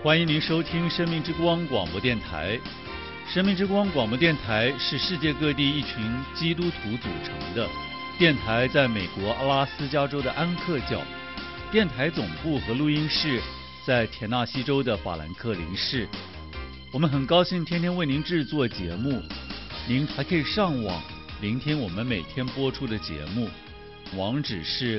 欢迎您收听生命之光广播电台。生命之光广播电台是世界各地一群基督徒组成的电台，在美国阿拉斯加州的安克角，电台总部和录音室在田纳西州的法兰克林市。我们很高兴天天为您制作节目，您还可以上网聆听我们每天播出的节目，网址是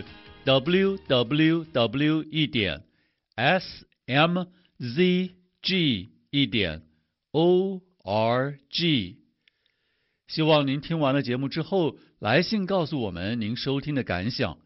www.smzg.org。 希望您听完了节目之后，来信告诉我们您收听的感想。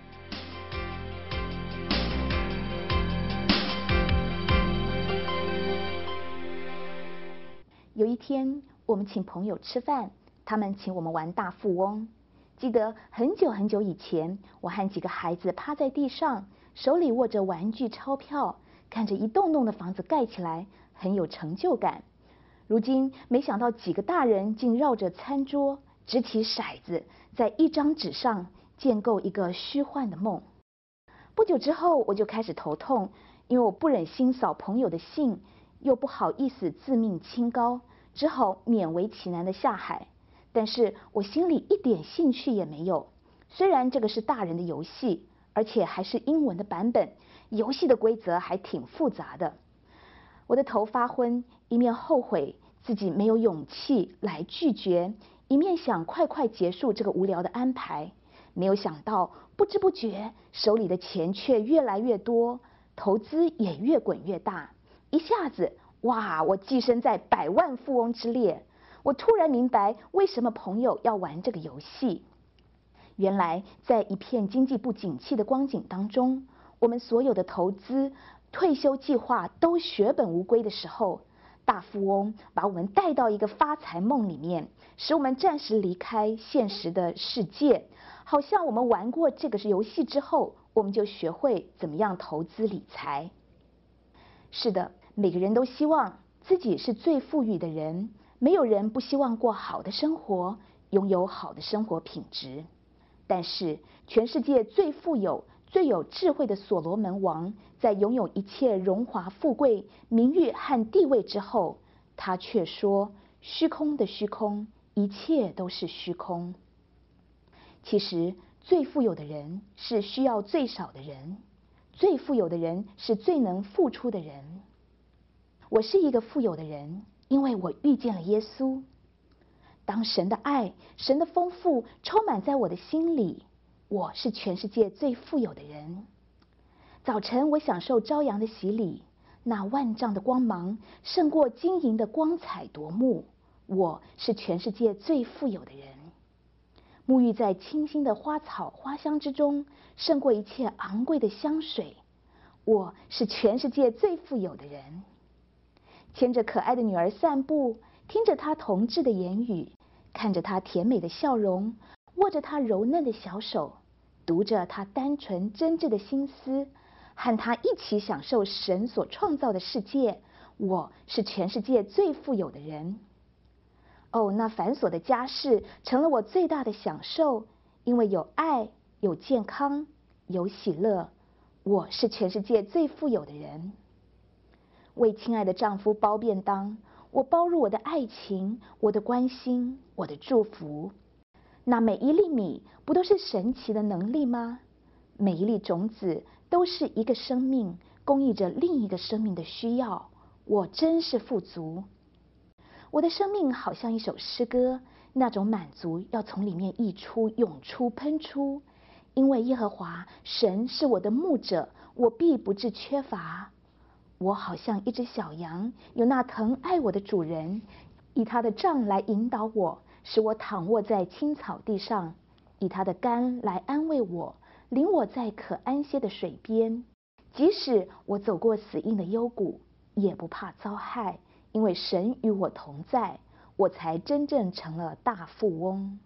有一天，我们请朋友吃饭，他们请我们玩大富翁。记得很久很久以前，我和几个孩子趴在地上，手里握着玩具钞票，看着一栋栋的房子盖起来，很有成就感。如今，没想到几个大人竟绕着餐桌，掷起骰子，在一张纸上建构一个虚幻的梦。不久之后，我就开始头痛，因为我不忍心扫朋友的兴，又不好意思自命清高，只好勉为其难的下海。但是我心里一点兴趣也没有。虽然这个是大人的游戏，而且还是英文的版本，游戏的规则还挺复杂的。我的头发昏，一面后悔自己没有勇气来拒绝，一面想快快结束这个无聊的安排。没有想到，不知不觉手里的钱却越来越多，投资也越滚越大。一下子，哇！我跻身在百万富翁之列。我突然明白为什么朋友要玩这个游戏。原来，在一片经济不景气的光景当中，我们所有的投资、退休计划都血本无归的时候，大富翁把我们带到一个发财梦里面，使我们暂时离开现实的世界。好像我们玩过这个游戏之后，我们就学会怎么样投资理财。是的，每个人都希望自己是最富裕的人，没有人不希望过好的生活，拥有好的生活品质。但是，全世界最富有、最有智慧的所罗门王，在拥有一切荣华富贵、名誉和地位之后，他却说：“虚空的虚空，一切都是虚空。”其实，最富有的人是需要最少的人，最富有的人是最能付出的人。我是一个富有的人，因为我遇见了耶稣。当神的爱、神的丰富充满在我的心里，我是全世界最富有的人。早晨，我享受朝阳的洗礼，那万丈的光芒胜过金银的光彩夺目。我是全世界最富有的人。沐浴在清新的花草花香之中，胜过一切昂贵的香水。我是全世界最富有的人。牵着可爱的女儿散步，听着她童稚的言语，看着她甜美的笑容，握着她柔嫩的小手，读着她单纯真挚的心思，和她一起享受神所创造的世界。我是全世界最富有的人。哦，那繁琐的家事成了我最大的享受，因为有爱，有健康，有喜乐。我是全世界最富有的人。为亲爱的丈夫包便当，我包入我的爱情，我的关心，我的祝福。那每一粒米不都是神奇的能力吗？每一粒种子都是一个生命，供应着另一个生命的需要。我真是富足。我的生命好像一首诗歌，那种满足要从里面溢出、涌出、喷出。因为耶和华神是我的牧者，我必不致缺乏。我好像一只小羊，有那疼爱我的主人，以他的杖来引导我，使我躺卧在青草地上，以他的竿来安慰我，领我在可安歇的水边。即使我走过死荫的幽谷，也不怕遭害，因为神与我同在，我才真正成了大富翁。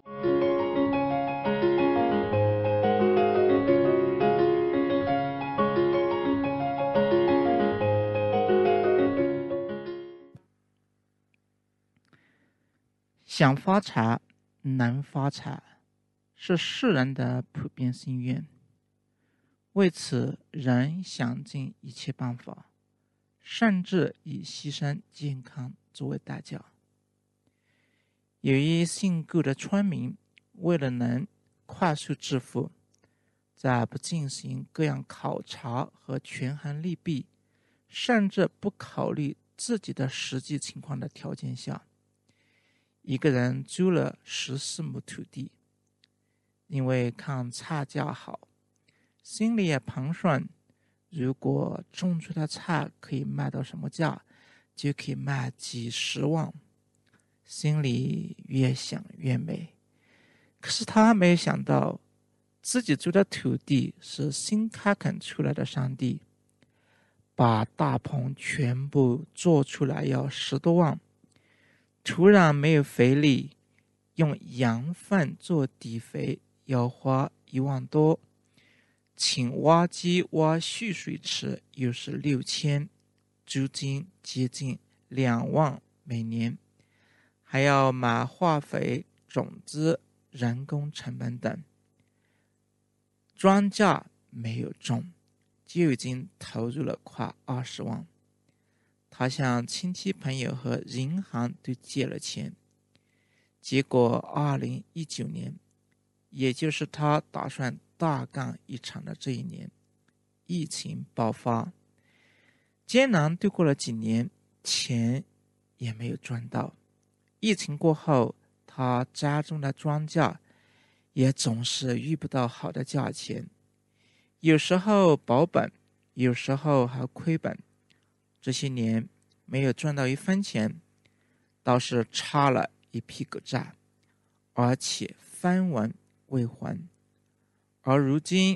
想发财难发财，是世人的普遍心愿。为此，人想尽一切办法， 甚至以牺牲健康作为代价。有一姓顾的村民，为了能快速致富，在不进行各样考察和权衡利弊，甚至不考虑自己的实际情况的条件下，一个人租了14亩土地。因为看菜价好，心里也盘算，如果种出的菜可以卖到什么价，就可以卖几十万。心里越想越美，可是他没有想到，自己租的土地是新开垦出来的山地，把大棚全部做出来要10多万，土壤没有肥力，用羊粪做底肥要花1万多，请挖机挖蓄水池又是6000，租金接近2万每年，还要买化肥、种子、人工成本等。庄稼没有种，就已经投入了快20万。他向亲戚朋友和银行都借了钱，结果2019年，也就是他打算大干一场的这一年，疫情爆发，艰难度过了几年，钱也没有赚到。疫情过后，他家中的庄稼也总是遇不到好的价钱，有时候保本，有时候还亏本。这些年没有赚到1分钱，倒是差了一屁股债，而且分文未还。而如今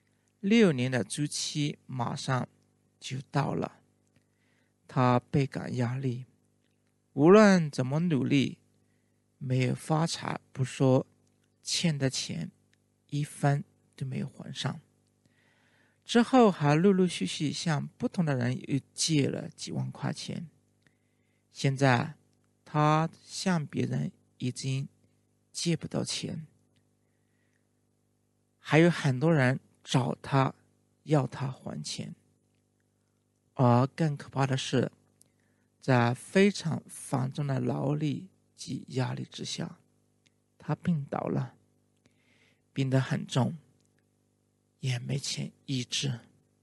6年的租期马上就到了，他倍感压力，无论怎么努力，没有发财不说，欠的钱1分都没有还上。之后还陆陆续续向不同的人又借了几万块钱。现在他向别人已经借不到钱，还有很多人找他要他还钱。而更可怕的是，在非常繁重的劳力及压力之下，他病倒了，病得很重，也没钱医治。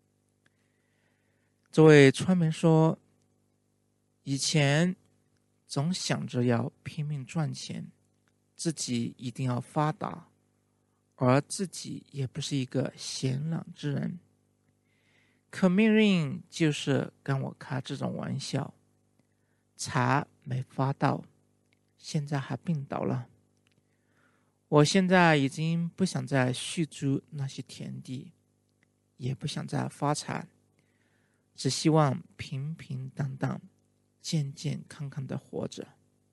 这位村民说，以前总想着要拼命赚钱，自己一定要发达，而自己也不是一个闲懒之人，可命运就是跟我开这种玩笑，财没发到，现在还病倒了。我现在已经不想再续租那些田地，也不想再发财，只希望平平淡淡、健健康康的活着。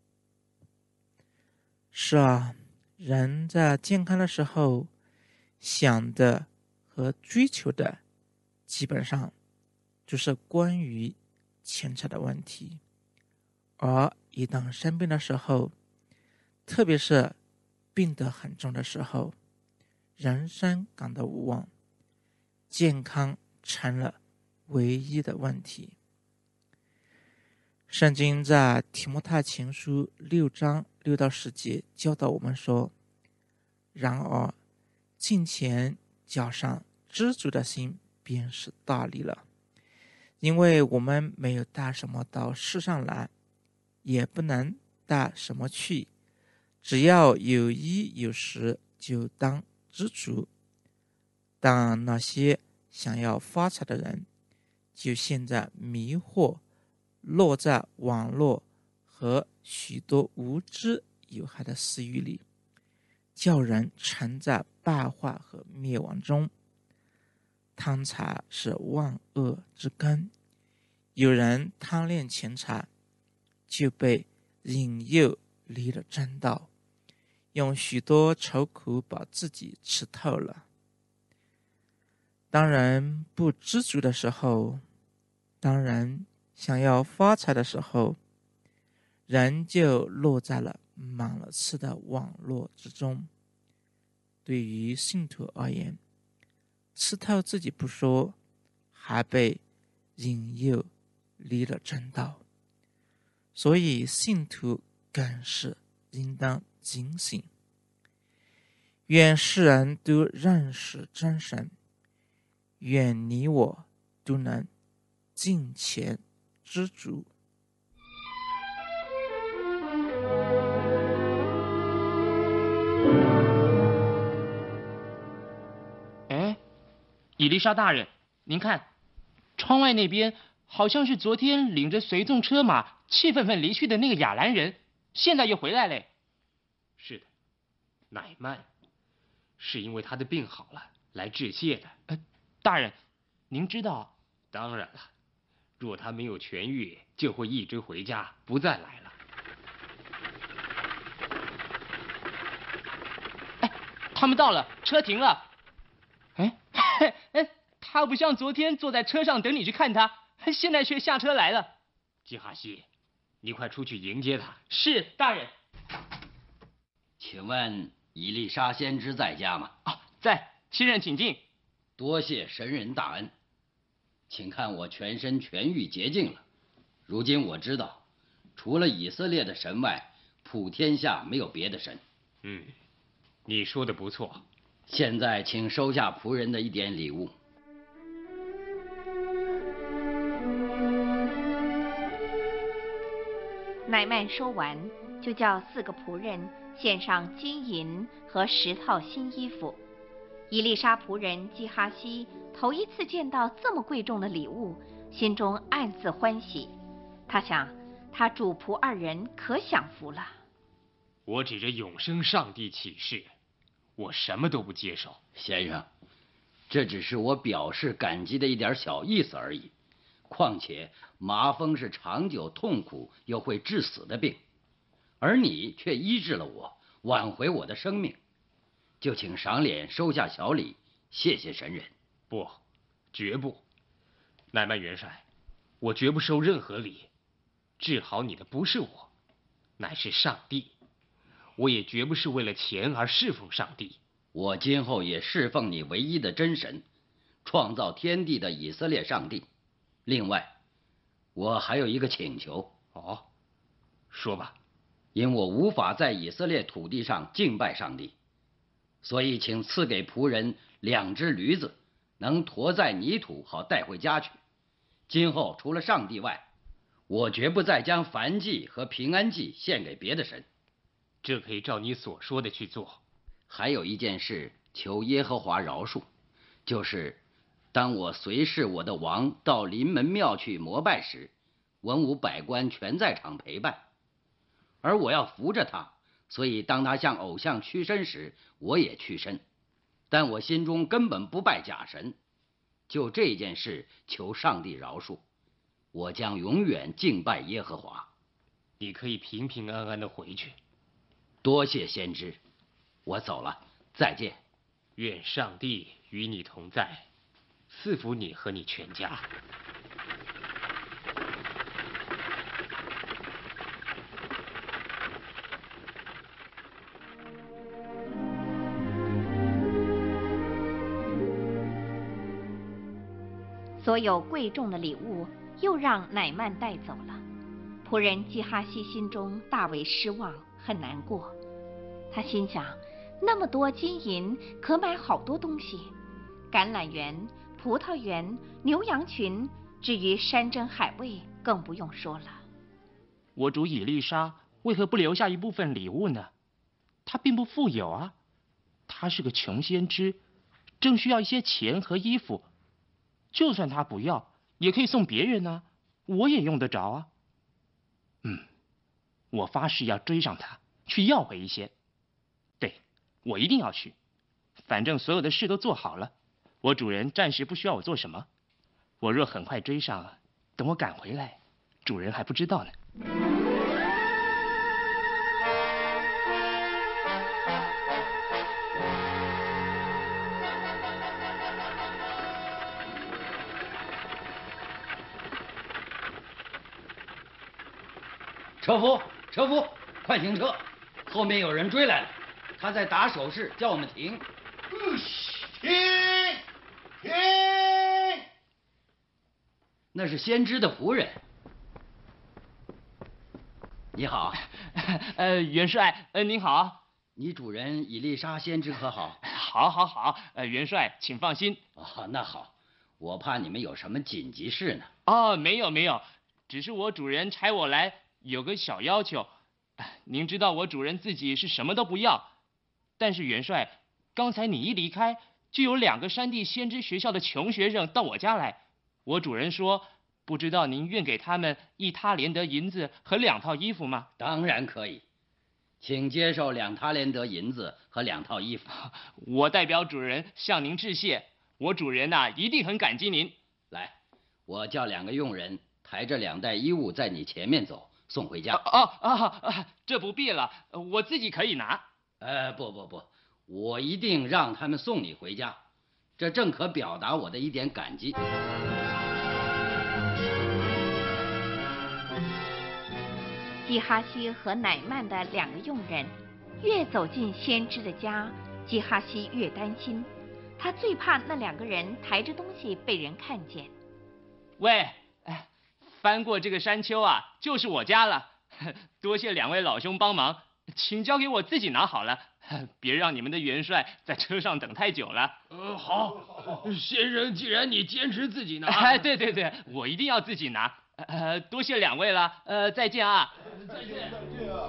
是啊，人在健康的时候，想的和追求的基本上就是关于钱财的问题，而一旦生病的时候，特别是病得很重的时候，人生感到无望，健康成了唯一的问题。圣经在提摩太前书6章6到10节教导我们说，然而敬虔加上知足的心便是大利了，因为我们没有带什么到世上来，也不能带什么去，只要有衣有食，就当知足。但那些想要发财的人，就陷在迷惑、落在网络和许多无知有害的私欲里，叫人沉在败坏和灭亡中。贪财是万恶之根，有人贪恋钱财，就被引诱离了正道，用许多愁苦把自己吃透了。当人不知足的时候，当人想要发财的时候，人就落在了满了刺的网络之中。对于信徒而言，吃透自己不说，还被引诱离了正道，所以信徒更是应当警醒。愿世人都认识真神，愿你我都能敬虔知足。 哎，伊丽莎大人，您看，窗外那边好像是昨天领着随从车马气愤愤离去的那个亚兰人，现在又回来嘞。 是的，乃曼是因为他的病好了来致谢的。 大人，您知道？ 当然了，若他没有痊愈，就会一直回家，不再来了。 哎，他们到了，车停了。哎，他不像昨天坐在车上等你去看他，现在却下车来了。 基哈西，你快出去迎接他。 是，大人。 请问伊丽莎先知在家吗？ 啊，在，亲任请进。 多谢神人大恩，请看我全身痊愈洁净了。如今我知道，除了以色列的神外，普天下没有别的神。 你说的不错。 现在请收下仆人的一点礼物。 乃曼说完，就叫4个仆人献上金银和10套新衣服。伊丽莎仆人基哈西头一次见到这么贵重的礼物，心中暗自欢喜。他想，他主仆2人可享福了。 我指着永生上帝起誓，我什么都不接受。 先生，这只是我表示感激的一点小意思而已。况且麻风是长久痛苦又会致死的病，而你却医治了我，挽回我的生命，就请赏脸收下小礼，谢谢神人。 不，绝不。乃曼元帅，我绝不收任何礼。治好你的不是我，乃是上帝。我也绝不是为了钱而侍奉上帝。 我今后也侍奉你唯一的真神，创造天地的以色列上帝。另外，我还有一个请求。 哦，说吧。 因我无法在以色列土地上敬拜上帝，所以请赐给仆人2只驴子，能驮载泥土，好带回家去。今后除了上帝外，我绝不再将燔祭和平安祭献给别的神。 这可以照你所说的去做。 还有一件事，求耶和华饶恕，就是当我随侍我的王到临门庙去膜拜时，文武百官全在场陪伴，而我要扶着他，所以当他向偶像屈身时，我也屈身，但我心中根本不拜假神。就这件事，求上帝饶恕，我将永远敬拜耶和华。 你可以平平安安的回去。 多谢先知，我走了，再见。 愿上帝与你同在，赐福你和你全家。 所有贵重的礼物又让乃曼带走了。仆人基哈西心中大为失望，很难过。他心想，那么多金银可买好多东西，橄榄园、葡萄园、牛羊群，至于山珍海味更不用说了。 我主以利沙为何不留下一部分礼物呢？他并不富有啊，他是个穷先知，正需要一些钱和衣服。就算他不要，也可以送别人啊，我也用得着啊。我发誓要追上他，去要回一些。对，我一定要去。反正所有的事都做好了，我主人暂时不需要我做什么。我若很快追上，等我赶回来，主人还不知道呢。 车夫，车夫，快停车！后面有人追来了，他在打手势，叫我们停。 停！停！ 那是先知的仆人。 你好。 元帅，您好。 你主人伊丽莎先知可好？ 好，元帅，请放心。 哦，那好，我怕你们有什么紧急事呢。 哦，没有，只是我主人差我来，有个小要求。您知道我主人自己是什么都不要，但是元帅，刚才你一离开，就有2个山地先知学校的穷学生到我家来。我主人说，不知道您愿给他们1他连得银子和2套衣服吗？ 当然可以，请接受2他连得银子和2套衣服。 我代表主人向您致谢，我主人一定很感激您。 来，我叫2个佣人抬着2袋衣物在你前面走，送回家。 这不必了，我自己可以拿。 不，我一定让他们送你回家，这正可表达我的一点感激。 基哈西和乃曼的2个佣人越走进先知的家，基哈西越担心，他最怕那2个人抬着东西被人看见。 喂，翻过这个山丘就是我家了，多谢2位老兄帮忙，请交给我自己拿好了，别让你们的元帅在车上等太久了。 好，先生，既然你坚持自己拿， 对，我一定要自己拿。多谢2位了，再见啊！ 再见啊！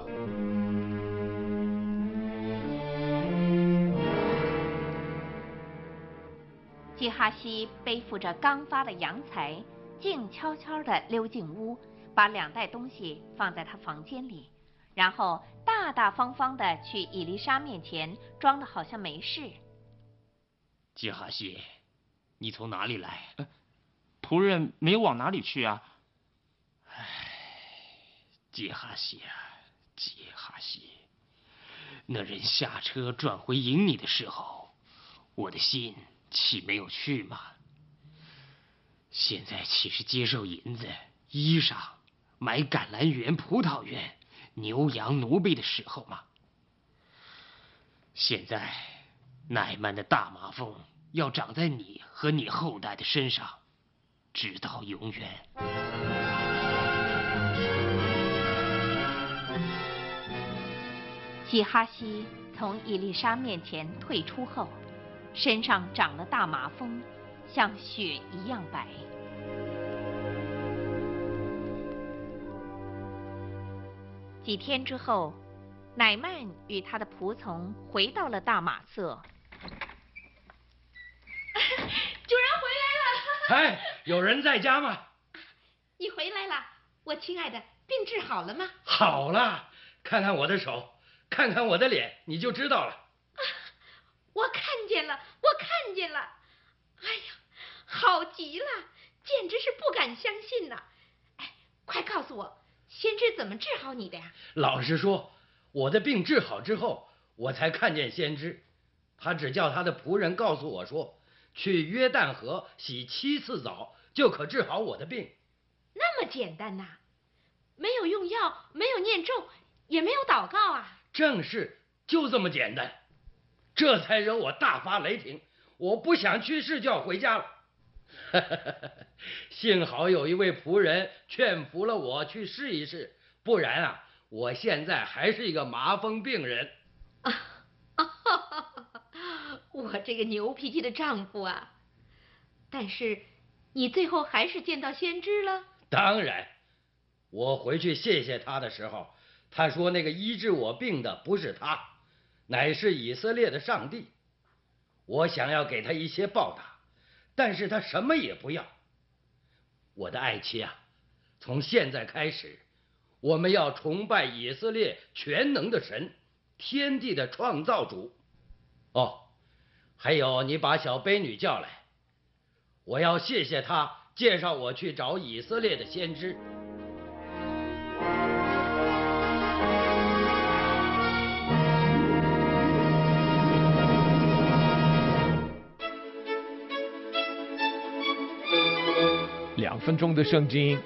基哈西背负着刚发的洋财，静悄悄地溜进屋，把2袋东西放在他房间里，然后大大方方地去伊丽莎面前，装得好像没事。 基哈西，你从哪里来？ 仆人没有往哪里去啊？ 基哈西，那人下车转回营你的时候，我的心岂没有去吗？现在岂是接受银子、衣裳、买橄榄园、葡萄园、牛羊奴婢的时候吗？现在乃曼的大麻风要长在你和你后代的身上，直到永远。 基哈西从伊丽莎面前退出后，身上长了大麻风，像雪一样白。几天之后，乃曼与他的仆从回到了大马色。 主人回来了！ 有人在家吗？ 你回来了，我亲爱的，病治好了吗？ 好了，看看我的手，看看我的脸，你就知道了。 我看见了。哎呀，好极了，简直是不敢相信呐！快告诉我，先知怎么治好你的呀？ 老实说，我的病治好之后，我才看见先知。他只叫他的仆人告诉我说，去约旦河洗7次澡，就可治好我的病。 那么简单呐？没有用药，没有念咒，也没有祷告啊？ 正是，就这么简单。这才惹我大发雷霆，我不想去世就要回家了。幸好有一位仆人劝服了我去试一试，不然我现在还是一个麻风病人。 我这个牛脾气的丈夫啊！但是你最后还是见到先知了？ 当然，我回去谢谢他的时候，他说那个医治我病的不是他，乃是以色列的上帝。我想要给他一些报答，但是他什么也不要。我的爱妻从现在开始，我们要崇拜以色列全能的神，天地的创造主。还有，你把小卑女叫来，我要谢谢她介绍我去找以色列的先知。 2分钟的圣经。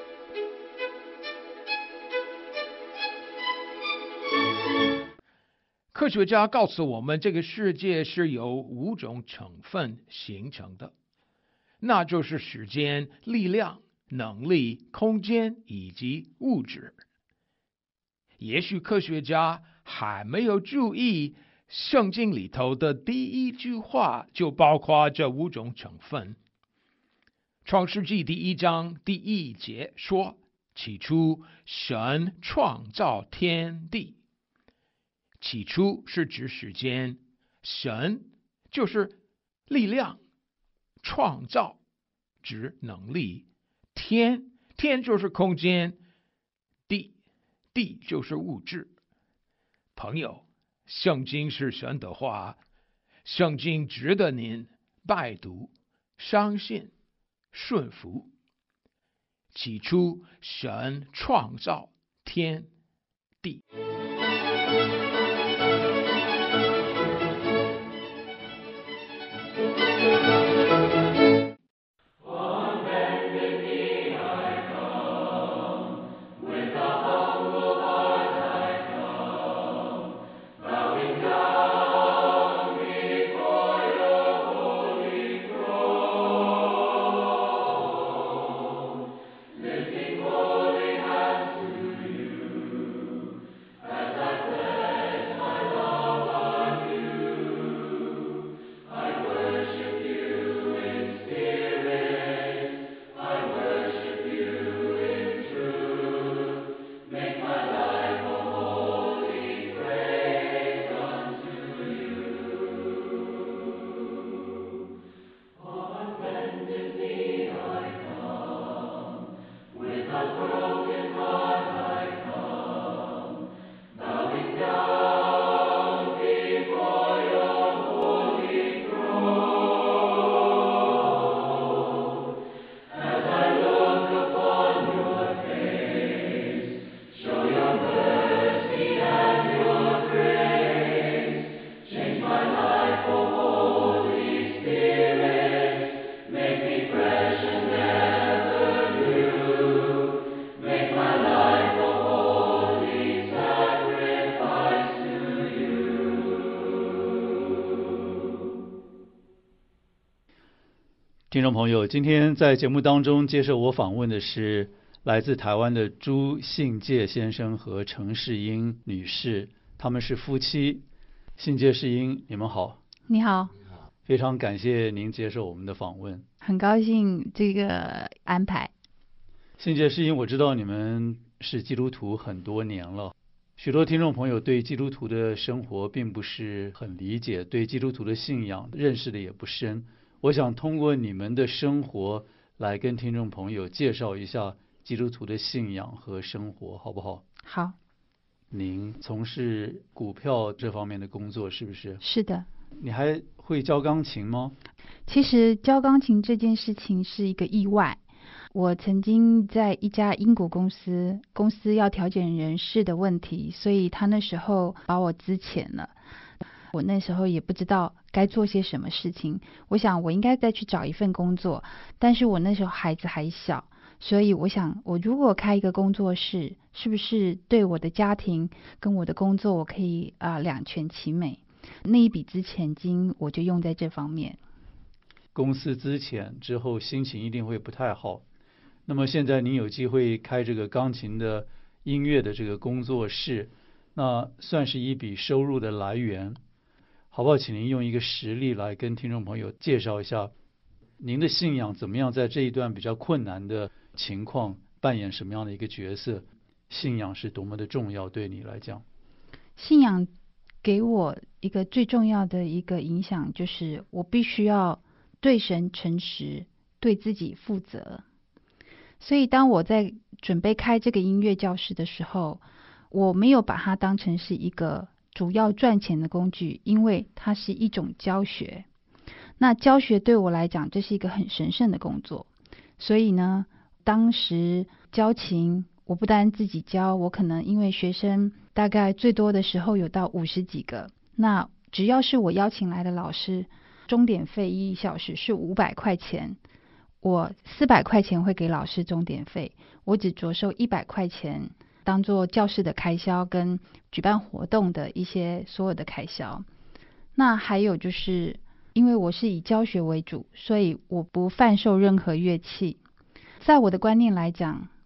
科学家告诉我们，这个世界是由5种成分形成的，那就是时间、力量、能力、空间以及物质。 也许科学家还没有注意，圣经里头的第一句话就包括这5种成分。创世纪第1章第1节说，起初神创造天地。起初是指时间，神就是力量，创造指能力，天就是空间，地就是物质。朋友，圣经是神的话，圣经值得您拜读、相信、顺服。起初神创造天地。 听众朋友，今天在节目当中接受我访问的是来自台湾的朱信介先生和陈世英女士，他们是夫妻。信介、世英，你们好。 你好。 非常感谢您接受我们的访问， 很高兴这个安排。 信介、世英，我知道你们是基督徒很多年了，许多听众朋友对基督徒的生活并不是很理解，对基督徒的信仰认识的也不深。我想通过你们的生活来跟听众朋友介绍一下基督徒的信仰和生活，好不好？ 好。 您从事股票这方面的工作是不是？ 是的。 你还会教钢琴吗？ 其实教钢琴这件事情是一个意外。我曾经在一家英国公司要调整人事的问题，所以他那时候把我资遣了。我那时候也不知道该做些什么事情，我想我应该再去找一份工作，但是我那时候孩子还小，所以我想我如果开一个工作室，是不是对我的家庭跟我的工作我可以两全其美。那一笔资遣金我就用在这方面。 公司资遣之后心情一定会不太好，那么现在您有机会开这个钢琴的音乐的这个工作室，那算是一笔收入的来源，好不好？请您用一个实例来跟听众朋友介绍一下您的信仰怎么样在这一段比较困难的情况扮演什么样的一个角色，信仰是多么的重要对你来讲。 信仰给我一个最重要的一个影响，就是我必须要对神诚实，对自己负责。所以当我在准备开这个音乐教室的时候，我没有把它当成是一个主要赚钱的工具，因为它是一种教学。那教学对我来讲，这是一个很神圣的工作。所以呢，当时教琴，我不单自己教，我可能因为学生大概最多的时候有到50几个，那只要是我邀请来的老师，钟点费1小时是500块钱，我400块钱会给老师钟点费，我只着收100块钱当做教室的开销跟举办活动的一些所有的开销。那还有就是因为我是以教学为主，所以我不贩售任何乐器。在我的观念来讲，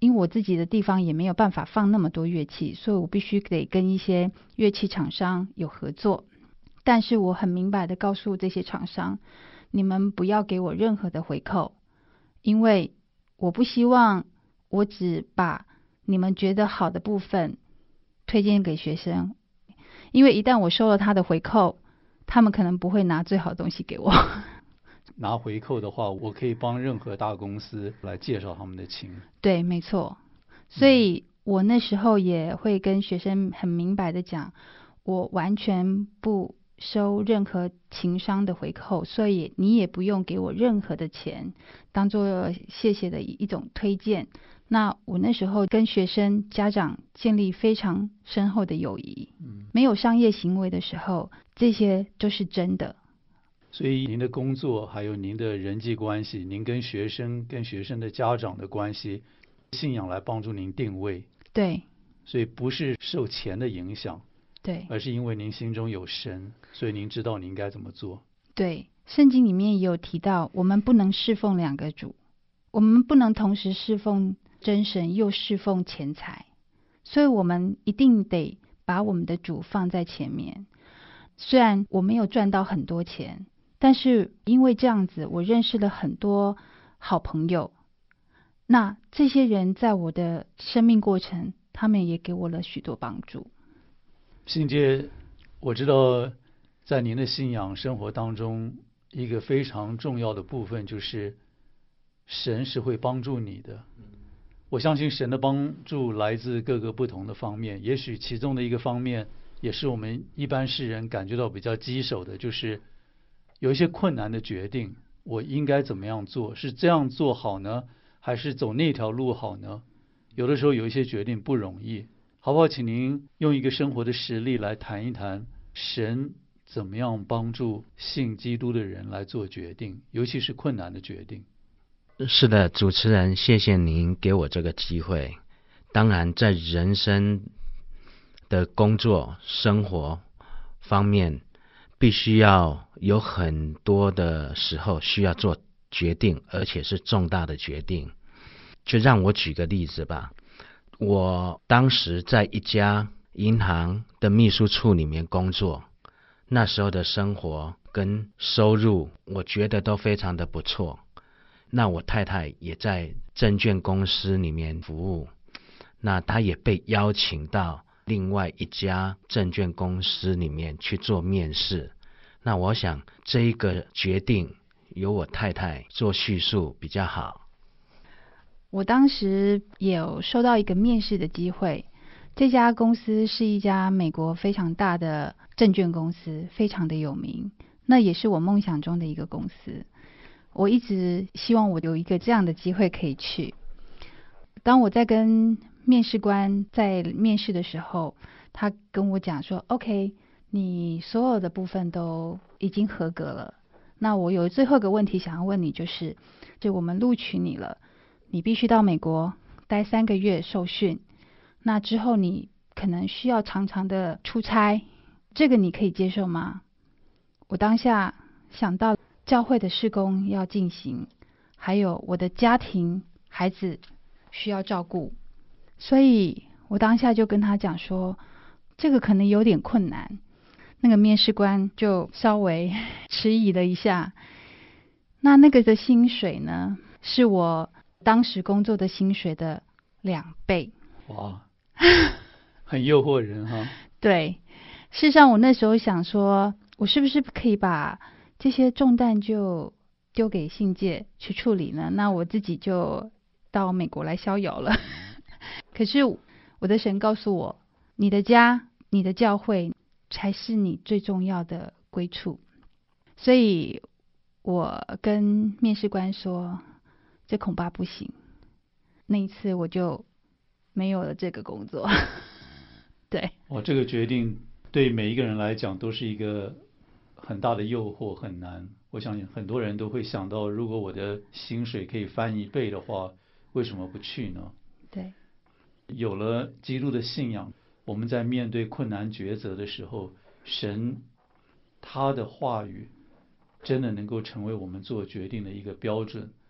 因为我自己的地方也没有办法放那么多乐器，所以我必须得跟一些乐器厂商有合作。但是我很明白的告诉这些厂商，你们不要给我任何的回扣，因为我不希望我只把你们觉得好的部分推荐给学生，因为一旦我收了他的回扣，他们可能不会拿最好的东西给我。 拿回扣的话，我可以帮任何大公司来介绍他们的琴。 对，没错。所以我那时候也会跟学生很明白的讲，我完全不收任何琴商的回扣，所以你也不用给我任何的钱，当做谢谢的一种推荐。那我那时候跟学生家长建立非常深厚的友谊，没有商业行为的时候，这些都是真的。 所以您的工作还有您的人际关系，您跟学生的家长的关系，信仰来帮助您定位。 对， 所以不是受钱的影响， 对， 而是因为您心中有神，所以您知道您应该怎么做。 对，圣经里面也有提到，我们不能侍奉两个主，我们不能同时侍奉真神又侍奉钱财，所以我们一定得把我们的主放在前面。虽然我没有赚到很多钱，但是因为这样子，我认识了很多好朋友。那这些人在我的生命过程，他们也给我了许多帮助。 信姐，我知道在您的信仰生活当中，一个非常重要的部分就是神是会帮助你的。我相信神的帮助来自各个不同的方面，也许其中的一个方面也是我们一般世人感觉到比较棘手的，就是有一些困难的决定，我应该怎么样做？是这样做好呢，还是走那条路好呢？有的时候有一些决定不容易，好不好？请您用一个生活的实例来谈一谈，神怎么样帮助信基督的人来做决定，尤其是困难的决定。 是的，主持人，谢谢您给我这个机会。当然，在人生的工作、生活方面，必须要有很多的时候需要做决定，而且是重大的决定。就让我举个例子吧。我当时在一家银行的秘书处里面工作，那时候的生活跟收入，我觉得都非常的不错。那我太太也在证券公司里面服务，那她也被邀请到另外一家证券公司里面去做面试。那我想这一个决定由我太太做叙述比较好。 我当时也有收到一个面试的机会，这家公司是一家美国非常大的证券公司，非常的有名，那也是我梦想中的一个公司。我一直希望我有一个这样的机会可以去。当我在跟面试官在面试的时候，他跟我讲说 OK， 你所有的部分都已经合格了，那我有最后一个问题想要问你，就是我们录取你了，你必须到美国待3个月受训，那之后你可能需要常常的出差，这个你可以接受吗？我当下想到教会的事工要进行，还有我的家庭孩子需要照顾，所以我当下就跟他讲说，这个可能有点困难。那个面试官就稍微迟疑了一下。那个的薪水呢，是我当时工作的薪水的2倍。 哇，很诱惑人哈。 对，事实上我那时候想说，我是不是可以把这些重担就丢给信介去处理呢？那我自己就到美国来逍遥了。可是我的神告诉我，你的家、你的教会才是你最重要的归处。所以我跟面试官说，这恐怕不行。那一次我就没有了这个工作。对， 这个决定对每一个人来讲都是一个很大的诱惑，很难。我想很多人都会想到，如果我的薪水可以翻1倍的话，为什么不去呢？ 对， 有了基督的信仰，我们在面对困难抉择的时候，神他的话语真的能够成为我们做决定的一个标准。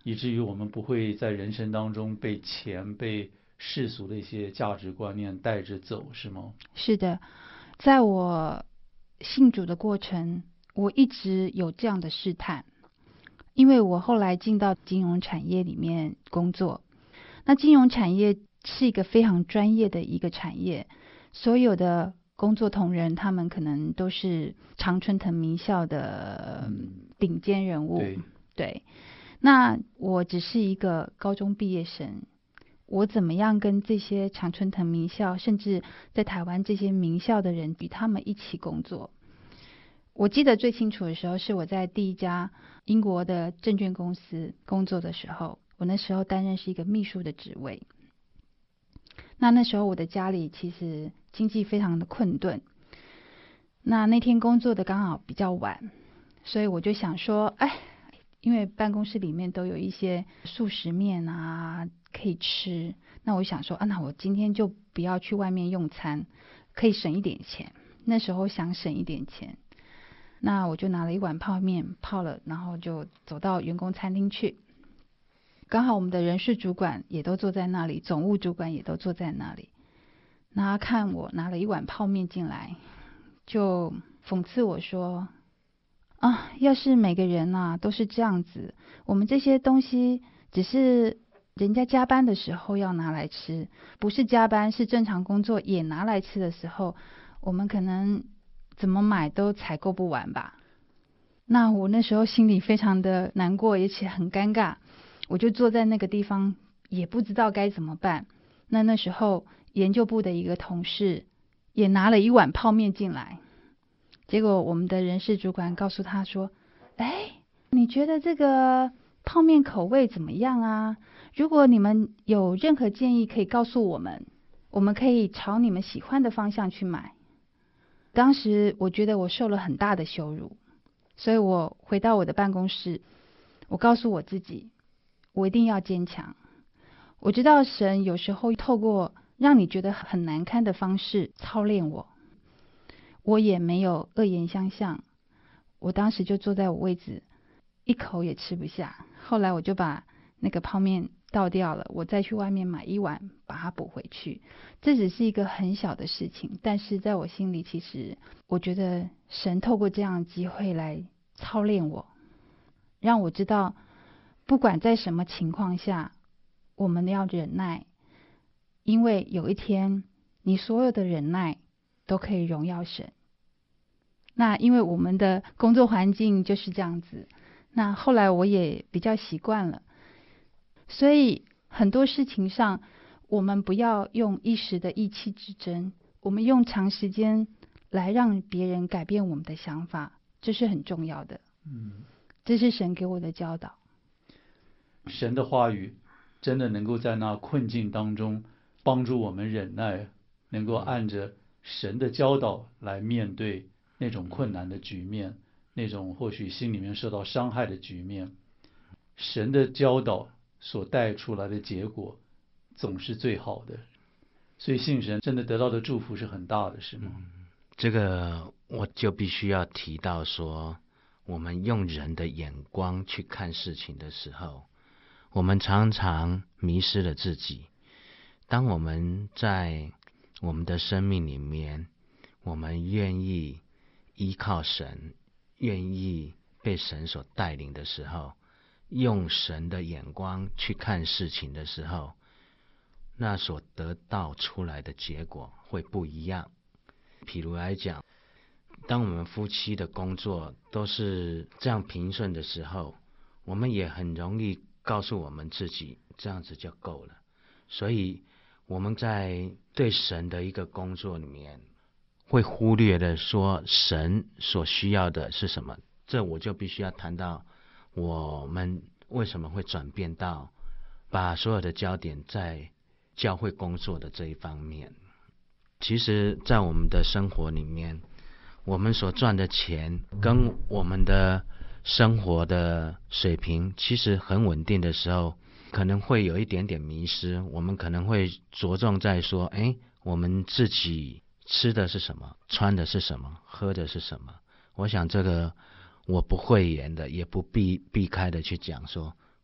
以至于我们不会在人生当中被钱、被世俗的一些价值观念带着走，是吗？ 是的，在我信主的过程，我一直有这样的试探，因为我后来进到金融产业里面工作。那金融产业是一个非常专业的一个产业，所有的工作同仁他们可能都是常春藤名校的顶尖人物。对，那我只是一个高中毕业生，我怎么样跟这些常春藤名校，甚至在台湾这些名校的人与他们一起工作？我记得最清楚的时候是我在第一家英国的证券公司工作的时候，我那时候担任是一个秘书的职位。那时候我的家里其实经济非常的困顿，那天工作的刚好比较晚，所以我就想说，因为办公室里面都有一些速食面啊可以吃，那我想说那我今天就不要去外面用餐，可以省一点钱。那时候想省一点钱，那我就拿了一碗泡面泡了，然后就走到员工餐厅去。刚好我们的人事主管也都坐在那里，总务主管也都坐在那里。那他看我拿了一碗泡面进来，就讽刺我说，要是每个人都是这样子，我们这些东西只是人家加班的时候要拿来吃，不是加班，是正常工作也拿来吃的时候，我们可能怎么买都采购不完吧。那我那时候心里非常的难过，而且很尴尬，我就坐在那个地方也不知道该怎么办。那时候研究部的一个同事也拿了一碗泡面进来，结果我们的人事主管告诉他说，你觉得这个泡面口味怎么样啊？如果你们有任何建议可以告诉我们，我们可以朝你们喜欢的方向去买。当时我觉得我受了很大的羞辱，所以我回到我的办公室，我告诉我自己，我一定要坚强。我知道神有时候透过让你觉得很难堪的方式操练我，我也没有恶言相向。我当时就坐在我位置，一口也吃不下。后来我就把那个泡面倒掉了，我再去外面买一碗把它补回去。这只是一个很小的事情，但是在我心里，其实我觉得神透过这样的机会来操练我，让我知道不管在什么情况下，我们要忍耐，因为有一天你所有的忍耐都可以荣耀神。那因为我们的工作环境就是这样子，那后来我也比较习惯了，所以很多事情上我们不要用一时的意气之争，我们用长时间来让别人改变我们的想法，这是很重要的。这是神给我的教导。 神的话语真的能够在那困境当中帮助我们忍耐，能够按着神的教导来面对那种困难的局面，那种或许心里面受到伤害的局面。神的教导所带出来的结果总是最好的，所以信神真的得到的祝福是很大的，是吗？ 这个我就必须要提到说，我们用人的眼光去看事情的时候，我们常常迷失了自己。当我们在我们的生命里面，我们愿意依靠神，愿意被神所带领的时候，用神的眼光去看事情的时候，那所得到出来的结果会不一样。譬如来讲，当我们夫妻的工作都是这样平顺的时候，我们也很容易告诉我们自己，这样子就够了。所以我们在对神的一个工作里面，会忽略的说神所需要的是什么。这我就必须要谈到我们为什么会转变到把所有的焦点在教会工作的这一方面。其实在我们的生活里面，我们所赚的钱跟我们的生活的水平其实很稳定的时候，可能会有一点点迷失。我们可能会着重在说，我们自己吃的是什么，穿的是什么，喝的是什么。我想这个我不讳言的，也不避开的去讲说，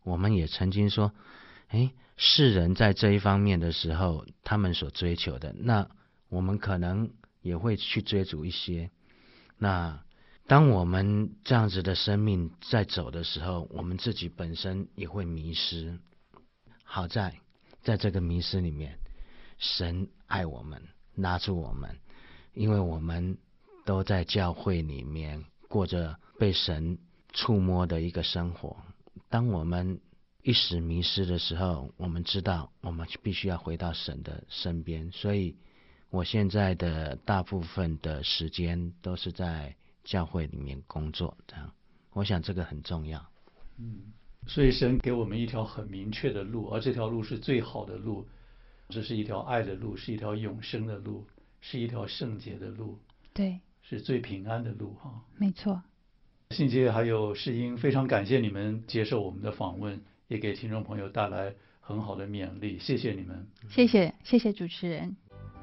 我们也曾经说，世人在这一方面的时候，他们所追求的，那我们可能也会去追逐一些。那当我们这样子的生命在走的时候，我们自己本身也会迷失。好在这个迷失里面，神爱我们，拉住我们，因为我们都在教会里面过着被神触摸的一个生活。当我们一时迷失的时候，我们知道我们必须要回到神的身边，所以我现在的大部分的时间都是在教会里面工作，这样我想这个很重要。 所以神给我们一条很明确的路，而这条路是最好的路，这是一条爱的路，是一条永生的路，是一条圣洁的路， 对， 是最平安的路哈。 没错。 信杰还有世英，非常感谢你们接受我们的访问，也给听众朋友带来很好的勉励，谢谢你们。 谢谢主持人。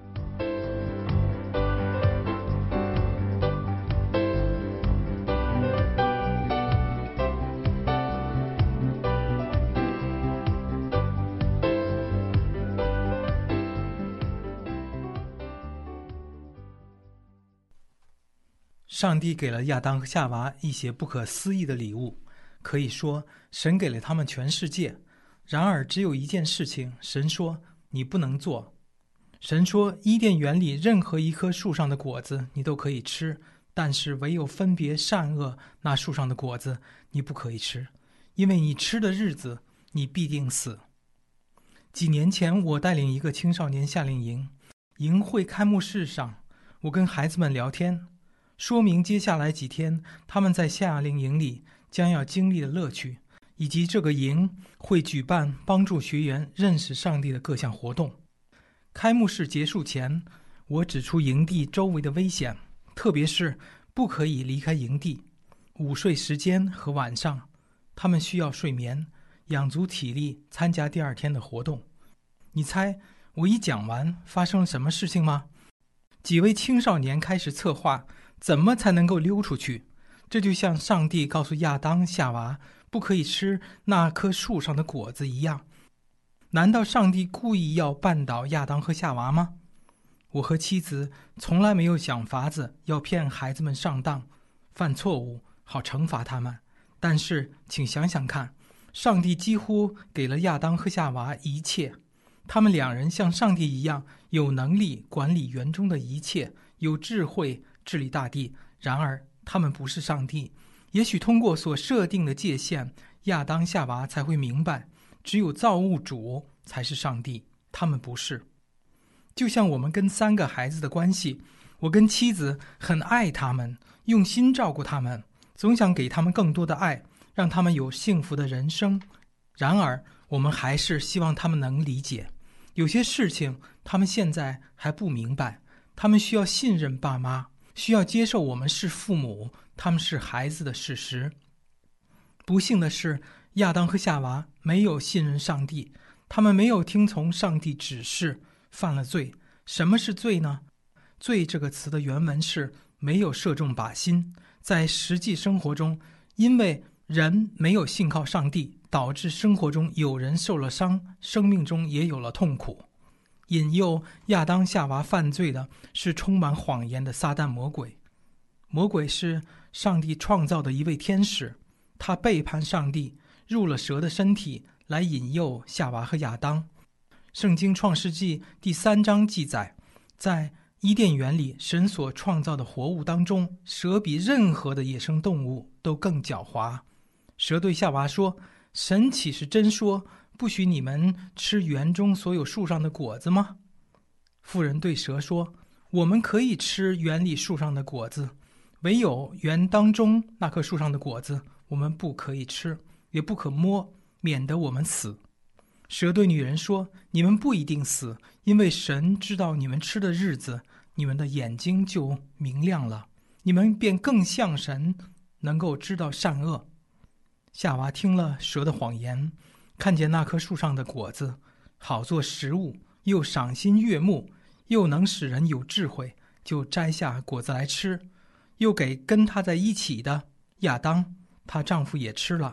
上帝给了亚当和夏娃一些不可思议的礼物，可以说神给了他们全世界。然而只有一件事情，神说你不能做。神说伊甸园里任何一棵树上的果子你都可以吃，但是唯有分别善恶那树上的果子你不可以吃，因为你吃的日子你必定死。几年前我带领一个青少年夏令营，营会开幕式上，我跟孩子们聊天，说明接下来几天他们在夏令营里将要经历的乐趣，以及这个营会举办帮助学员认识上帝的各项活动。开幕式结束前，我指出营地周围的危险，特别是不可以离开营地，午睡时间和晚上，他们需要睡眠，养足体力参加第二天的活动。你猜我一讲完发生了什么事情吗？几位青少年开始策划怎么才能够溜出去。这就像上帝告诉亚当夏娃不可以吃那棵树上的果子一样。难道上帝故意要绊倒亚当和夏娃吗？我和妻子从来没有想法子要骗孩子们上当犯错误好惩罚他们，但是请想想看，上帝几乎给了亚当和夏娃一切，他们两人像上帝一样有能力管理园中的一切，有智慧治理大地。然而他们不是上帝，也许通过所设定的界限，亚当夏娃才会明白，只有造物主才是上帝，他们不是。就像我们跟3个孩子的关系，我跟妻子很爱他们，用心照顾他们，总想给他们更多的爱，让他们有幸福的人生。然而我们还是希望他们能理解，有些事情他们现在还不明白，他们需要信任爸妈，需要接受我们是父母，他们是孩子的事实。不幸的是，亚当和夏娃没有信任上帝，他们没有听从上帝指示，犯了罪。什么是罪呢？罪这个词的原文是没有射中靶心。在实际生活中，因为人没有信靠上帝，导致生活中有人受了伤，生命中也有了痛苦。引诱亚当夏娃犯罪的是充满谎言的撒旦魔鬼。魔鬼是上帝创造的一位天使，他背叛上帝，入了蛇的身体，来引诱夏娃和亚当。圣经创世纪第3章记载，在伊甸园里神所创造的活物当中，蛇比任何的野生动物都更狡猾。蛇对夏娃说，神岂是真说不许你们吃园中所有树上的果子吗？妇人对蛇说，我们可以吃园里树上的果子，唯有园当中那棵树上的果子我们不可以吃，也不可摸，免得我们死。蛇对女人说，你们不一定死，因为神知道你们吃的日子，你们的眼睛就明亮了，你们便更像神，能够知道善恶。夏娃听了蛇的谎言，看见那棵树上的果子好做食物，又赏心悦目，又能使人有智慧，就摘下果子来吃，又给跟她在一起的亚当，她丈夫也吃了，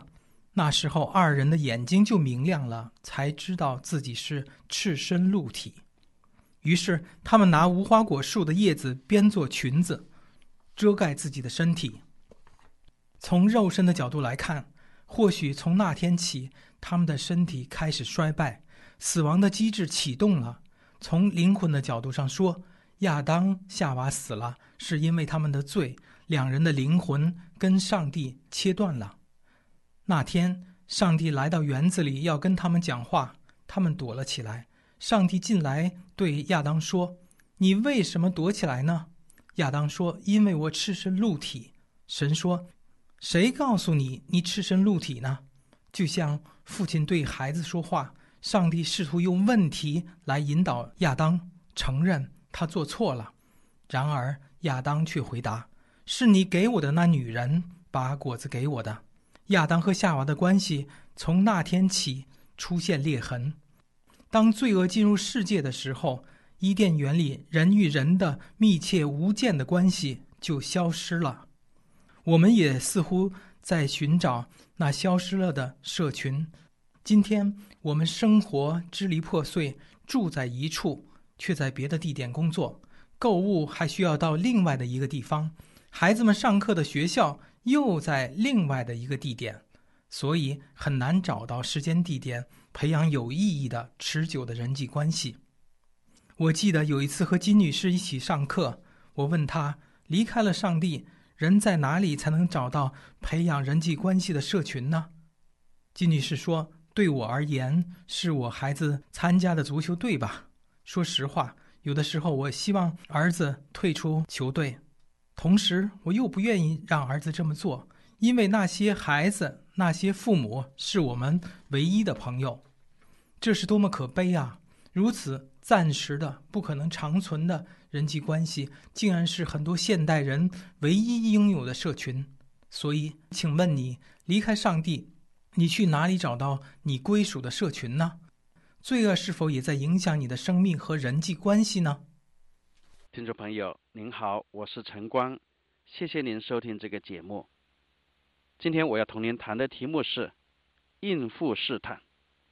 那时候二人的眼睛就明亮了，才知道自己是赤身露体。于是他们拿无花果树的叶子编作裙子，遮盖自己的身体。从肉身的角度来看，或许从那天起，他们的身体开始衰败，死亡的机制启动了。从灵魂的角度上说，亚当、夏娃死了，是因为他们的罪，两人的灵魂跟上帝切断了。那天，上帝来到园子里要跟他们讲话，他们躲了起来。上帝进来对亚当说：“你为什么躲起来呢？”亚当说：“因为我赤身露体。”神说：“谁告诉你你赤身露体呢？”就像父亲对孩子说话，上帝试图用问题来引导亚当承认他做错了。然而亚当却回答：“是你给我的那女人把果子给我的。”亚当和夏娃的关系从那天起出现裂痕。当罪恶进入世界的时候，伊甸园里人与人的密切无间的关系就消失了。我们也似乎在寻找那消失了的社群。今天我们生活支离破碎，住在一处，却在别的地点工作，购物还需要到另外的一个地方，孩子们上课的学校又在另外的一个地点，所以很难找到时间地点培养有意义的持久的人际关系。我记得有一次和金女士一起上课，我问她，离开了上帝，人在哪里才能找到培养人际关系的社群呢？金女士说，对我而言，是我孩子参加的足球队吧。说实话，有的时候我希望儿子退出球队，同时我又不愿意让儿子这么做，因为那些孩子、那些父母是我们唯一的朋友。这是多么可悲啊！如此暂时的、不可能长存的人际关系，竟然是很多现代人唯一拥有的社群。所以，请问你，离开上帝，你去哪里找到你归属的社群呢？罪恶是否也在影响你的生命和人际关系呢？ 听众朋友您好，我是陈光，谢谢您收听这个节目。今天我要同您谈的题目是应付试探。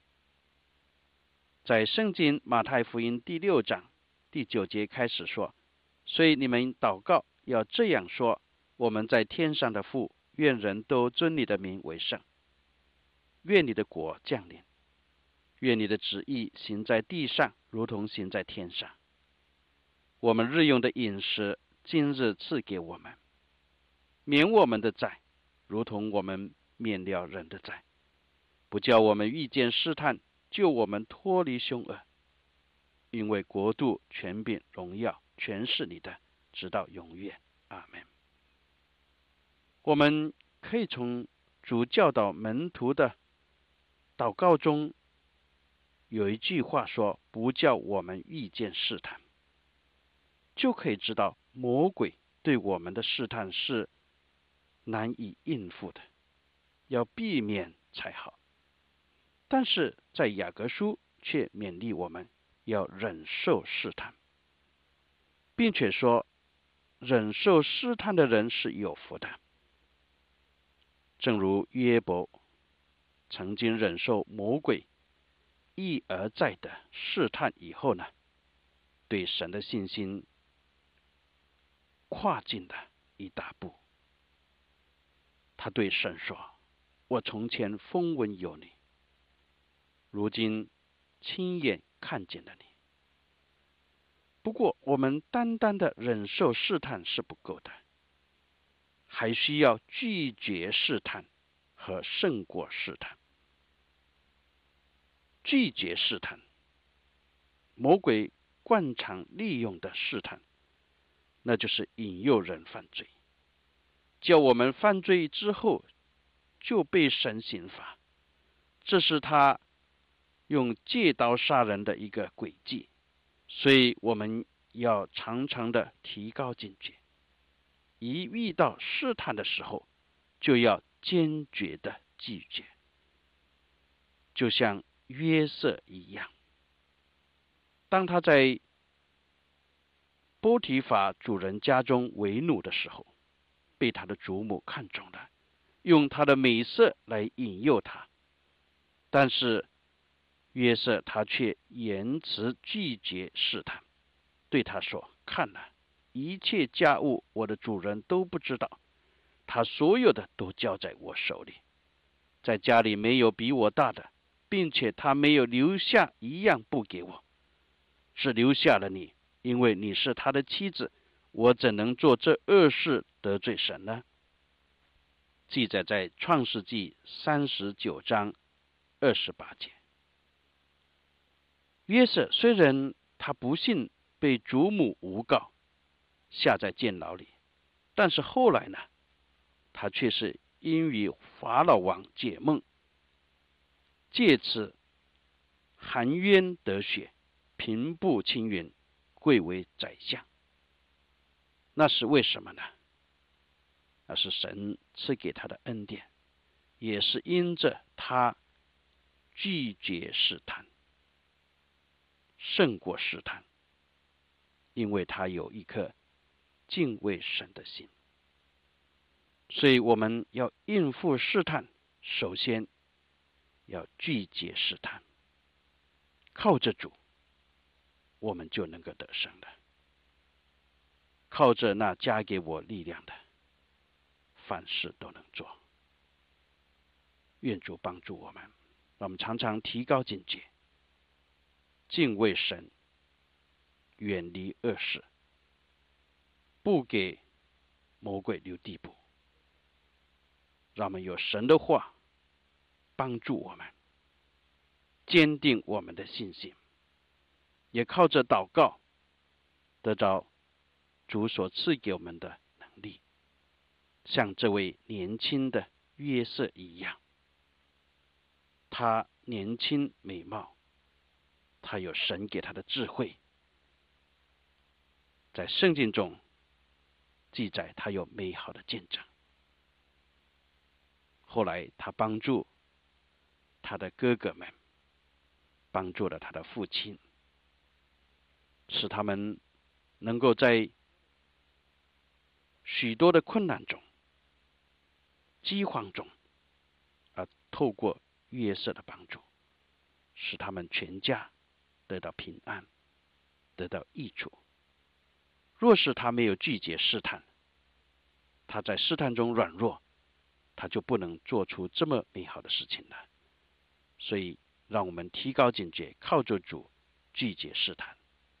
在圣经马太福音第6章第9节开始说，所以你们祷告要这样说，我们在天上的父，愿人都尊你的名为圣，愿你的国降临，愿你的旨意行在地上，如同行在天上。我们日用的饮食，今日赐给我们，免我们的债，如同我们免了人的债，不叫我们遇见试探，救我们脱离凶恶。因为国度、权柄、荣耀，全是你的，直到永远。阿们。我们可以从主教导门徒的祷告中有一句话说，不叫我们遇见试探，就可以知道魔鬼对我们的试探是难以应付的，要避免才好。但是在雅各书却勉励我们要忍受试探，并且说忍受试探的人是有福的。正如约伯曾经忍受魔鬼一而再的试探以后呢，对神的信心跨进了一大步。他对神说，我从前风闻有你，如今亲眼看见了你。不过我们单单的忍受试探是不够的，还需要拒绝试探和胜过试探。拒绝试探，魔鬼惯常利用的试探，那就是引诱人犯罪，叫我们犯罪之后就被神刑罚。这是他用借刀杀人的一个诡计，所以我们要常常的提高警觉，一遇到试探的时候就要坚决的拒绝，就像约瑟一样，当他在波提法主人家中为奴的时候，被他的主母看中了， 用他的美色来引诱他。但是约瑟他却严辞拒绝试探，对他说：看哪，一切家务我的主人都不知道，他所有的都交在我手里，在家里没有比我大的，并且他没有留下一样不给我，是留下了你，因为你是他的妻子，我怎能做这恶事得罪神呢？记载在创世纪39章28节。约瑟虽然他不幸被祖母诬告，下在监牢里，但是后来呢，他却是因与法老王解梦，借此含冤得雪，平步青云，贵为宰相。那是为什么呢？那是神赐给他的恩典，也是因着他拒绝试探，胜过试探，因为他有一颗敬畏神的心。所以我们要应付试探，首先要拒绝试探，靠着主，我们就能够得胜了。靠着那加给我力量的，凡事都能做。愿主帮助我们，让我们常常提高警戒，敬畏神，远离恶事，不给魔鬼留地步。让我们有神的话帮助我们，坚定我们的信心，也靠着祷告得着主所赐给我们的能力，像这位年轻的约瑟一样，他年轻美貌，他有神给他的智慧，在圣经中记载他有美好的见证。后来他帮助他的哥哥们，帮助了他的父亲，使他们能够在许多的困难中、饥荒中，而透过约瑟的帮助，使他们全家得到平安，得到益处。若是他没有拒绝试探，他在试探中软弱，他就不能做出这么美好的事情了。所以让我们提高警觉，靠着主拒绝试探。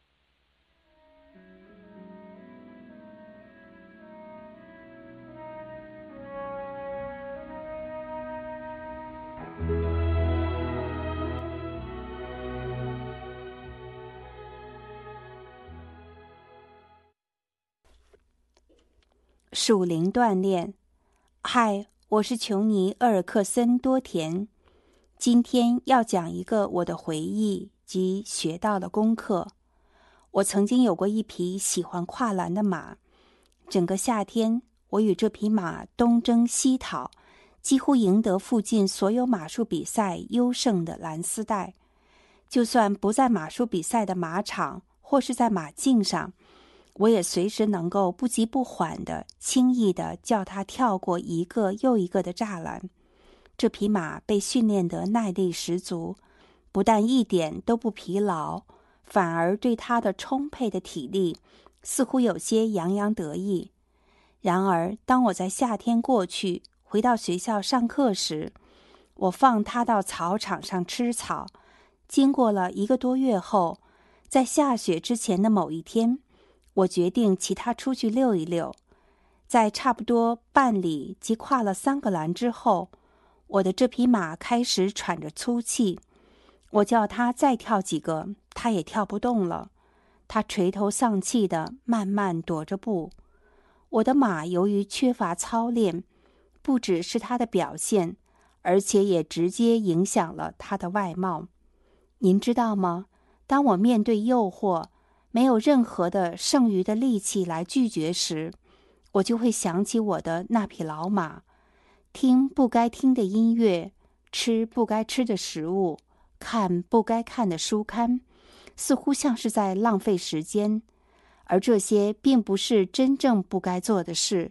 属灵锻炼。嗨，我是琼尼·厄尔克森多田。今天要讲一个我的回忆及学到的功课。我曾经有过一匹喜欢跨栏的马，整个夏天我与这匹马东征西讨，几乎赢得附近所有马术比赛优胜的蓝丝带。就算不在马术比赛的马场或是在马径上，我也随时能够不急不缓地、轻易地叫它跳过一个又一个的栅栏。这匹马被训练得耐力十足，不但一点都不疲劳，反而对它的充沛的体力似乎有些洋洋得意。然而，当我在夏天过去，回到学校上课时，我放它到草场上吃草。经过了1个多月后，在下雪之前的某一天，我决定骑它出去溜一溜。在差不多半里及跨了3个栏之后，我的这匹马开始喘着粗气。我叫它再跳几个，它也跳不动了。它垂头丧气地慢慢踱着步。我的马由于缺乏操练，不只是它的表现，而且也直接影响了它的外貌。您知道吗？当我面对诱惑，没有任何的剩余的力气来拒绝时，我就会想起我的那匹老马，听不该听的音乐，吃不该吃的食物，看不该看的书刊，似乎像是在浪费时间。而这些并不是真正不该做的事，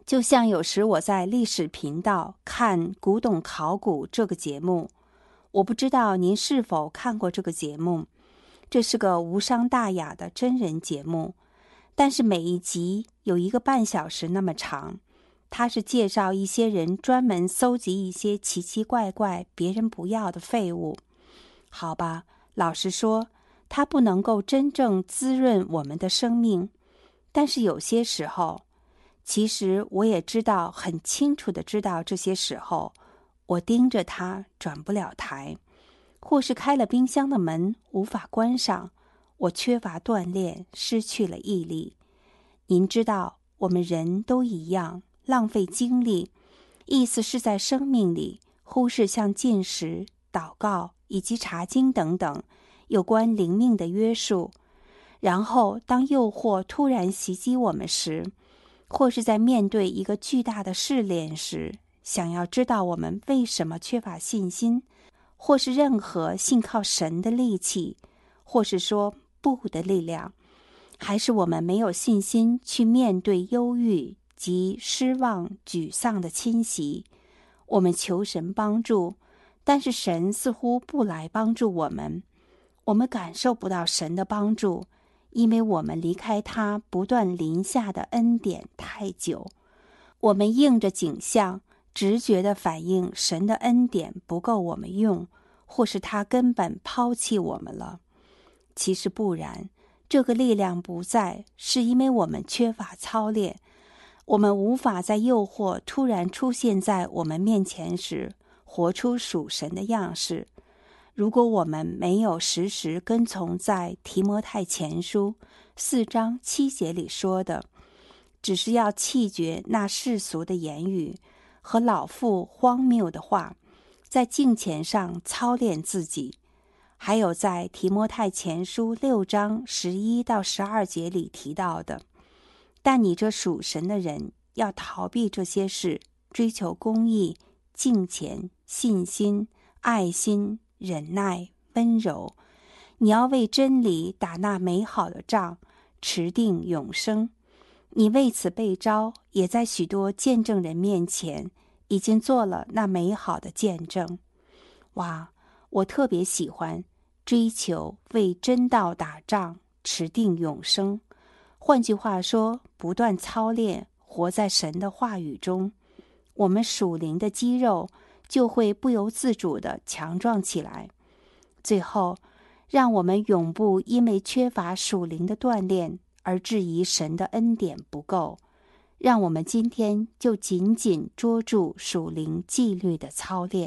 就像有时我在历史频道看《古董考古》这个节目，我不知道您是否看过这个节目。这是个无伤大雅的真人节目，但是每一集有1个半小时那么长。它是介绍一些人专门搜集一些奇奇怪怪别人不要的废物。好吧，老实说，它不能够真正滋润我们的生命，但是有些时候，其实我也知道，很清楚地知道，这些时候我盯着它转不了台，或是开了冰箱的门无法关上，我缺乏锻炼，失去了毅力。您知道，我们人都一样，浪费精力，意思是在生命里忽视像进食、祷告以及查经等等有关灵命的约束。然后当诱惑突然袭击我们时，或是在面对一个巨大的试炼时，想要知道我们为什么缺乏信心，或是任何信靠神的力气，或是说不的力量，还是我们没有信心去面对忧郁及失望、沮丧的侵袭。我们求神帮助，但是神似乎不来帮助我们。我们感受不到神的帮助，因为我们离开他不断临下的恩典太久。我们应着景象，直觉地反映神的恩典不够我们用，或是他根本抛弃我们了。其实不然，这个力量不在，是因为我们缺乏操练。我们无法在诱惑突然出现在我们面前时，活出属神的样式。如果我们没有时时跟从在提摩太前书4章7节里说的，只是要弃绝那世俗的言语和老妇荒谬的话，在敬虔上操练自己。还有在提摩太前书6章11到12节里提到的，但你这属神的人要逃避这些事，追求公义、敬虔、信心、爱心、忍耐、温柔。你要为真理打那美好的仗，持定永生。你为此被召，也在许多见证人面前已经做了那美好的见证。哇，我特别喜欢追求为真道打仗，持定永生。换句话说，不断操练，活在神的话语中，我们属灵的肌肉就会不由自主地强壮起来。最后，让我们永不因为缺乏属灵的锻炼而质疑神的恩典不够。让我们今天就紧紧捉住属灵纪律的操练。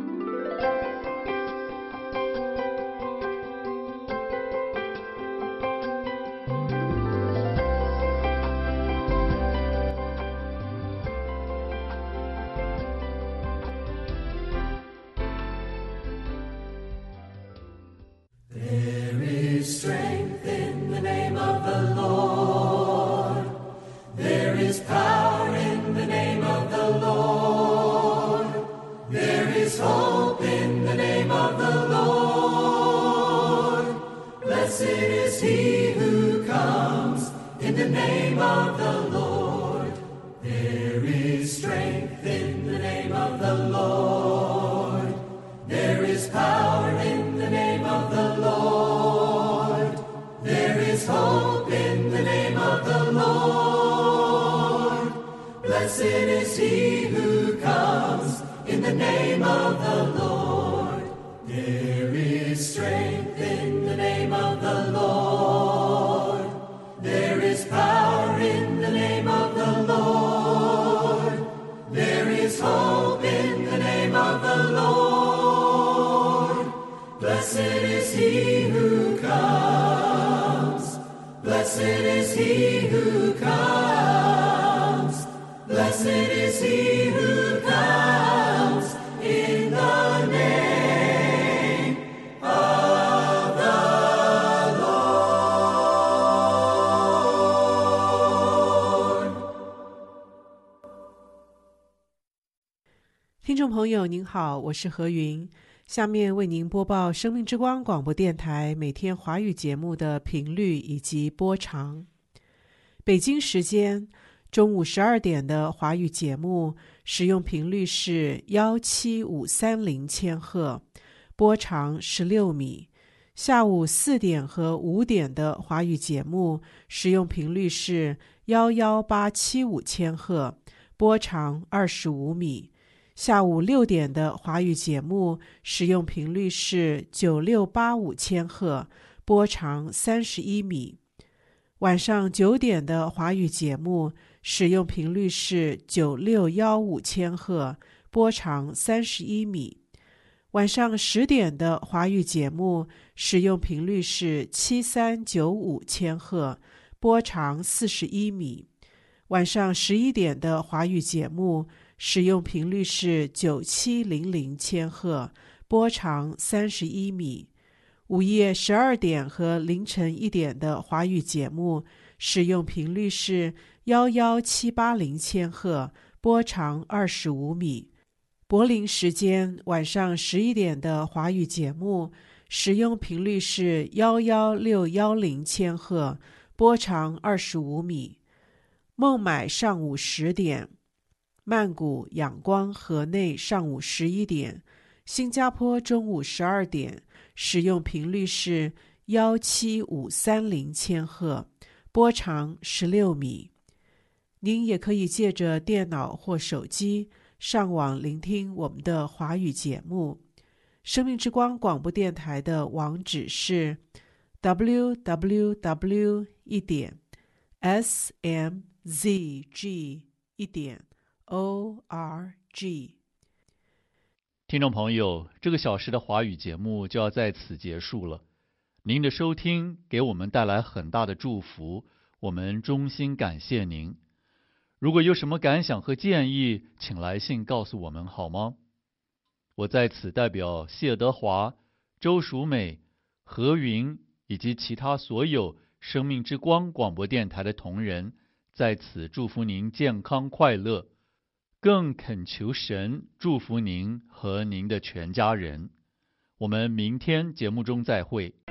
听众朋友您好，我是何云，下面为您播报生命之光广播电台每天华语节目的频率以及播长。北京时间中午12点的华语节目使用频率是17530千赫，波长16米。下午4点和5点的华语节目使用频率是11875千赫，波长25米。下午6点的华语节目使用频率是9685千赫，波长31米。晚上9点的华语节目使用频率是9615千赫，波长31米。晚上10点的华语节目使用频率是7395千赫，波长41米。晚上11点的华语节目使用频率是9700千赫，波长31米。午夜12点和凌晨1点的华语节目使用频率是11780千赫，波长25米。柏林时间晚上11点的华语节目使用频率是11610千赫，波长25米。孟买上午10点，曼谷、仰光、河内上午11点，新加坡中午12点，使用频率是17530千赫，波长16米。您也可以借着电脑或手机上网聆听我们的华语节目。生命之光广播电台的网址是 www.smzg.org。 听众朋友，这个小时的华语节目就要在此结束了。您的收听给我们带来很大的祝福，我们衷心感谢您。如果有什么感想和建议，请来信告诉我们好吗？我在此代表谢德华、周淑美、何云以及其他所有生命之光广播电台的同仁，在此祝福您健康快乐，更恳求神祝福您和您的全家人。我们明天节目中再会。